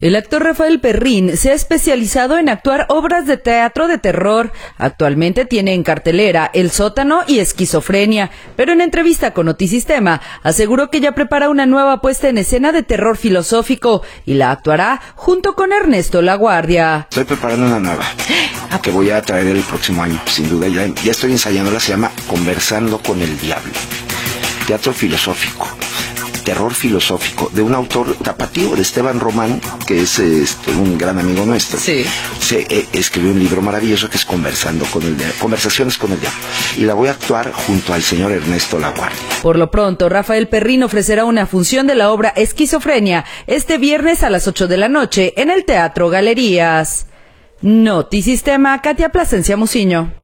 El actor Rafael Perrín se ha especializado en actuar obras de teatro de terror. Actualmente tiene en cartelera El Sótano y Esquizofrenia, pero en entrevista con Notisistema aseguró que ya prepara una nueva puesta en escena de terror filosófico y la actuará junto con Ernesto Laguardia. Estoy preparando una nueva que voy a traer el próximo año, sin duda. Ya estoy ensayándola, se llama Conversando con el Diablo. Teatro filosófico. Terror filosófico, de un autor tapatío, de Esteban Román, que es un gran amigo nuestro. Sí. Escribió un libro maravilloso que es Conversaciones con el Diablo. Y la voy a actuar junto al señor Ernesto Laguardia. Por lo pronto, Rafael Perrín ofrecerá una función de la obra Esquizofrenia este viernes a las 8 de la noche en el Teatro Galerías. Notisistema, Katia Plasencia Muciño.